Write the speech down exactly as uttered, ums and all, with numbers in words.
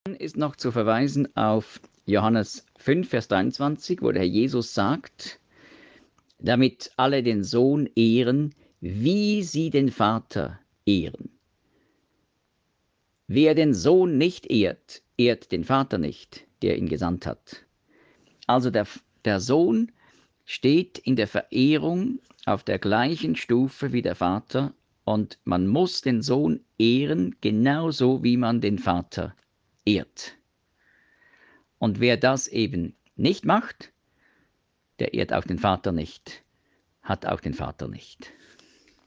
Ist noch zu verweisen auf Johannes fünf, Vers dreiundzwanzig, wo der Herr Jesus sagt, damit alle den Sohn ehren, wie sie den Vater ehren. Wer den Sohn nicht ehrt, ehrt den Vater nicht, der ihn gesandt hat. Also der, der Sohn steht in der Verehrung auf der gleichen Stufe wie der Vater und man muss den Sohn ehren, genauso wie man den Vater ehrt. Und wer das eben nicht macht, der ehrt auch den Vater nicht, hat auch den Vater nicht.